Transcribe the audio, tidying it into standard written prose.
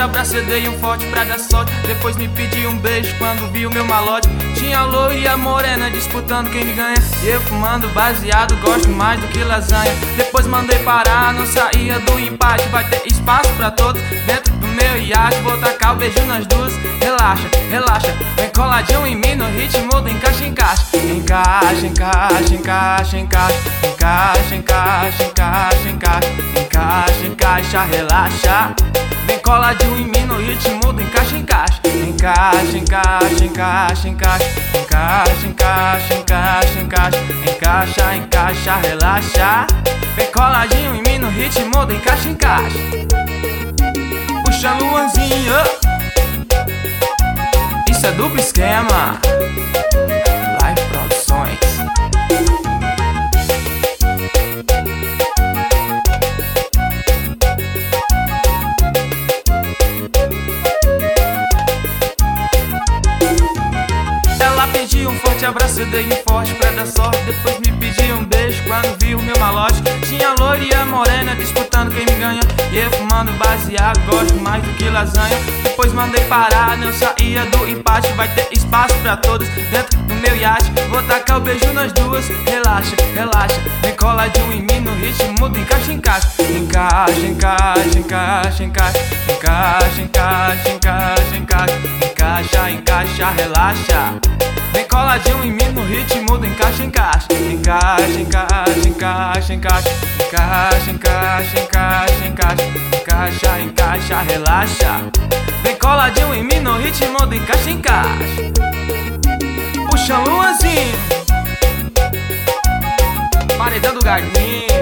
abracei, dei um forte pra dar sorte. Depois me pedi um beijo quando vi o meu malote. Tinha a loira e a morena disputando quem me ganha. E eu fumando baseado, gosto mais do que lasanha. Depois mandei parar, não saía do empate. Vai ter espaço pra todos dentro do meu iate. Vou tacar o beijo nas duas. Relaxa, relaxa, vem coladinho em mim no ritmo do encaixa, encaixa. Encaixa, encaixa, encaixa, encaixa. Encaixa, encaixa, encaixa, encaixa. Encaixa, encaixa, relaxa. Vem coladinho em mim no ritmo do encaixa, encaixa. Encaixa, encaixa, encaixa, encaixa. Encaixa, encaixa, encaixa, encaixa. Encaixa, encaixa, relaxa. Vem coladinho em mim no ritmo do encaixa, encaixa. Puxa Luanzinho, isso é duplo esquema. Live Produções. Ela pediu um forte abraço, eu dei um forte pra dar sorte. Depois me pediu um beijo quando viu o meu malote. Tinha a loira e a morena disputando quem me ganha. E eu fumando baseado, gosto mais do que lasanha. Depois mandei parar, não saía do empate. Vai ter espaço pra todos dentro do meu iate. Vou tacar o beijo nas duas. Relaxa, relaxa, vem coladinho em mim no ritmo do encaixa, encaixa. Encaixa, encaixa, encaixa, encaixa. Encaixa, encaixa, encaixa, encaixa. Encaixa, encaixa, relaxa. Vem coladinho em mim no ritmo do encaixa, encaixa. Encaixa, encaixa, encaixa, encaixa. Encaixa, encaixa, encaixa, encaixa. Encaixa, encaixa, relaxa. Vem coladinho em mim no ritmo do encaixa, encaixa. Puxa Luanzinho, paredão do Gaguinho.